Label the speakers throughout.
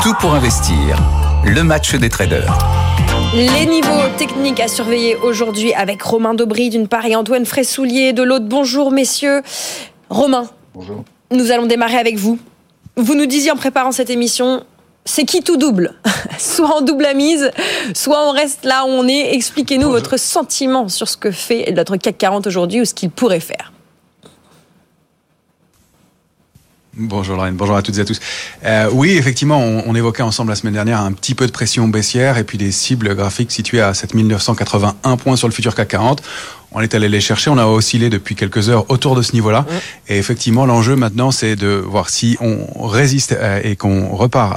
Speaker 1: Tout pour investir, le match des traders.
Speaker 2: Les niveaux techniques à surveiller aujourd'hui avec Romain Daubry d'une part et Antoine Fraissoulier de l'autre. Bonjour messieurs. Romain,
Speaker 3: bonjour.
Speaker 2: Nous allons démarrer avec vous. Vous nous disiez en préparant cette émission, c'est qui tout double. Soit on double la mise, soit on reste là où on est. Expliquez-nous votre sentiment sur ce que fait notre CAC 40 aujourd'hui ou ce qu'il pourrait faire.
Speaker 4: Bonjour Lorraine, bonjour à toutes et à tous. Oui, effectivement, on évoquait ensemble la semaine dernière un petit peu de pression baissière et puis des cibles graphiques situées à 7981 points sur le futur CAC 40. On est allé les chercher, on a oscillé depuis quelques heures autour de ce niveau-là. Et effectivement, l'enjeu maintenant, c'est de voir si on résiste et qu'on repart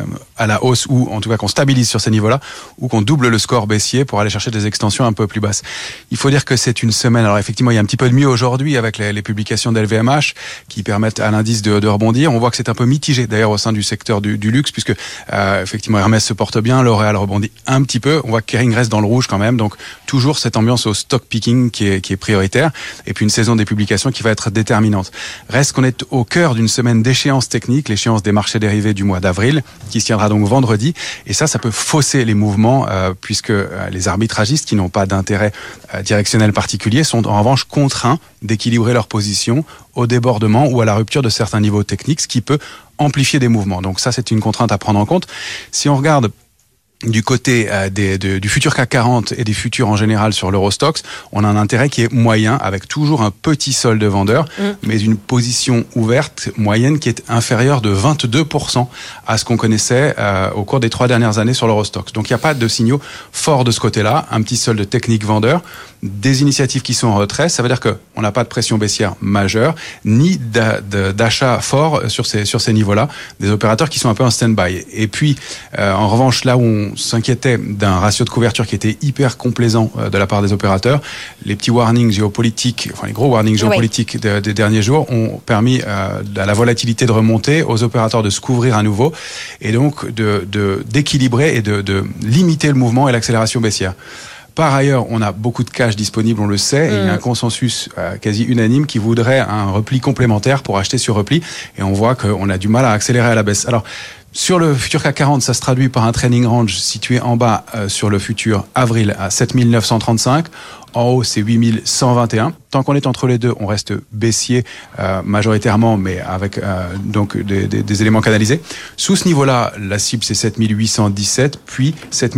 Speaker 4: à la hausse ou en tout cas qu'on stabilise sur ces niveaux-là ou qu'on double le score baissier pour aller chercher des extensions un peu plus basses. Il faut dire que c'est une semaine. Alors effectivement, il y a un petit peu de mieux aujourd'hui avec les publications d'LVMH qui permettent à l'indice de rebondir. On voit que c'est un peu mitigé d'ailleurs au sein du secteur du luxe puisque effectivement Hermès se porte bien, L'Oréal rebondit un petit peu. On voit que Kering reste dans le rouge quand même. Donc toujours cette ambiance au stock picking qui est prioritaire, et puis une saison des publications qui va être déterminante. Reste qu'on est au cœur d'une semaine d'échéance technique, l'échéance des marchés dérivés du mois d'avril, qui se tiendra donc vendredi, et ça peut fausser les mouvements, puisque les arbitragistes qui n'ont pas d'intérêt directionnel particulier sont en revanche contraints d'équilibrer leur position au débordement ou à la rupture de certains niveaux techniques, ce qui peut amplifier des mouvements. Donc ça, c'est une contrainte à prendre en compte. Si on regarde du côté du futur CAC 40 et des futurs en général sur l'Eurostoxx, on a un intérêt qui est moyen, avec toujours un petit solde vendeur, mais une position ouverte moyenne qui est inférieure de 22% à ce qu'on connaissait au cours des 3 dernières années sur l'Eurostoxx. Donc il n'y a pas de signaux forts de ce côté-là, un petit solde technique vendeur, des initiatives qui sont en retrait, ça veut dire qu'on n'a pas de pression baissière majeure, ni d'achat fort sur ces niveaux-là, des opérateurs qui sont un peu en stand-by. Et puis, en revanche, là où on s'inquiétait d'un ratio de couverture qui était hyper complaisant de la part des opérateurs, les petits warnings géopolitiques, enfin les gros warnings géopolitiques des derniers jours ont permis à la volatilité de remonter, aux opérateurs de se couvrir à nouveau, et donc d'équilibrer et de limiter le mouvement et l'accélération baissière. Par ailleurs, on a beaucoup de cash disponible, on le sait, et il y a un consensus quasi unanime qui voudrait un repli complémentaire pour acheter sur repli, et on voit qu'on a du mal à accélérer à la baisse. Alors, sur le futur CAC 40, ça se traduit par un trading range situé en bas sur le futur avril à 7935. En haut, c'est 8121. Tant qu'on est entre les deux, on reste baissier majoritairement, mais avec donc des éléments canalisés. Sous ce niveau-là, la cible, c'est 7817, puis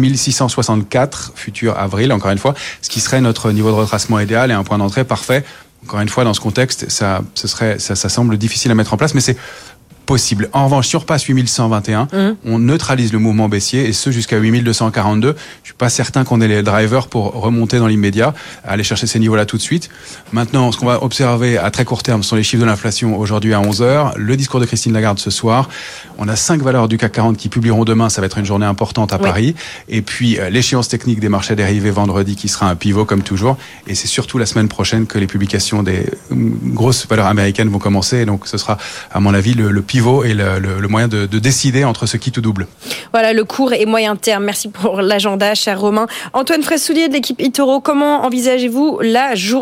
Speaker 4: 7664, futur avril, encore une fois, ce qui serait notre niveau de retracement idéal et un point d'entrée parfait. Encore une fois, dans ce contexte, ça semble difficile à mettre en place, mais c'est possible. En revanche, si on repasse 8121, on neutralise le mouvement baissier, et ce jusqu'à 8242. Je suis pas certain qu'on ait les drivers pour remonter dans l'immédiat, aller chercher ces niveaux-là tout de suite. Maintenant, ce qu'on va observer à très court terme sont les chiffres de l'inflation aujourd'hui à 11h, le discours de Christine Lagarde ce soir. On a 5 valeurs du CAC 40 qui publieront demain, ça va être une journée importante à Paris. Et puis, l'échéance technique des marchés dérivés vendredi qui sera un pivot comme toujours. Et c'est surtout la semaine prochaine que les publications des grosses valeurs américaines vont commencer. Donc, ce sera, à mon avis, le pivot et le moyen de décider entre ce qui tout double.
Speaker 2: Voilà, le court et moyen terme. Merci pour l'agenda, cher Romain. Antoine Fraissoulier de l'équipe eToro, comment envisagez-vous la journée ?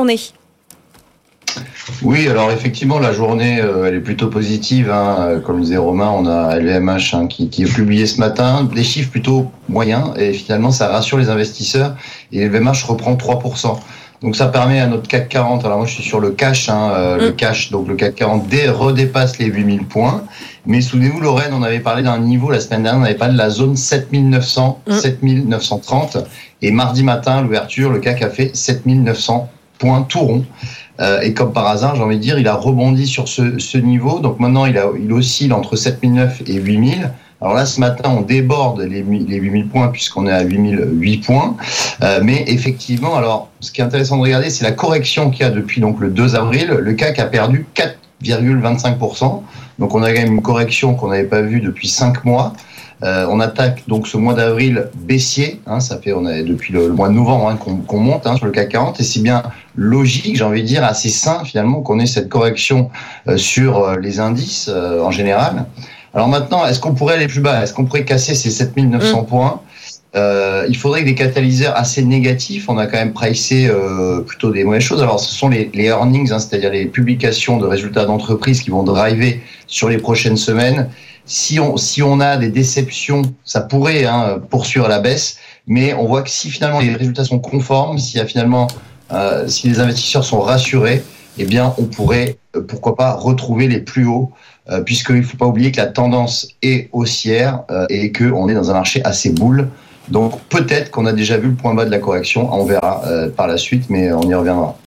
Speaker 3: Oui, alors effectivement, la journée, elle est plutôt positive. Comme disait Romain, on a LVMH qui est publié ce matin, des chiffres plutôt moyens, et finalement, ça rassure les investisseurs. Et LVMH reprend 3%. Donc ça permet à notre CAC 40, alors moi je suis sur le cash, le cash, donc le CAC 40 redépasse les 8000 points. Mais souvenez-vous, Lorraine, on avait parlé d'un niveau la semaine dernière, on avait parlé de la zone 7900, 7930. Et mardi matin, à l'ouverture, le CAC a fait 7900 points tout rond. Et comme par hasard, j'ai envie de dire, il a rebondi sur ce niveau. Donc maintenant, il oscille entre 7009 et 8000. Alors là, ce matin, on déborde les 8000 points puisqu'on est à 8008 points. Mais effectivement, alors, ce qui est intéressant de regarder, c'est la correction qu'il y a depuis donc le 2 avril. Le CAC a perdu 4,25%. Donc on a quand même une correction qu'on n'avait pas vue depuis 5 mois. On attaque donc ce mois d'avril baissier, on a depuis le mois de novembre qu'on monte sur le CAC 40, et c'est bien logique, j'ai envie de dire, assez sain finalement qu'on ait cette correction sur les indices en général. Alors maintenant, est-ce qu'on pourrait aller plus bas ? Est-ce qu'on pourrait casser ces 7900 points ? il faudrait que des catalyseurs assez négatifs. On a quand même pricé plutôt des mauvaises choses. Alors, ce sont les earnings, c'est-à-dire les publications de résultats d'entreprise qui vont driver sur les prochaines semaines. Si on a des déceptions, ça pourrait poursuivre la baisse. Mais on voit que si finalement les résultats sont conformes, si les investisseurs sont rassurés, eh bien, on pourrait, pourquoi pas, retrouver les plus hauts, puisqu'il ne faut pas oublier que la tendance est haussière et qu'on est dans un marché assez bull. Donc peut-être qu'on a déjà vu le point bas de la correction, on verra par la suite, mais on y reviendra.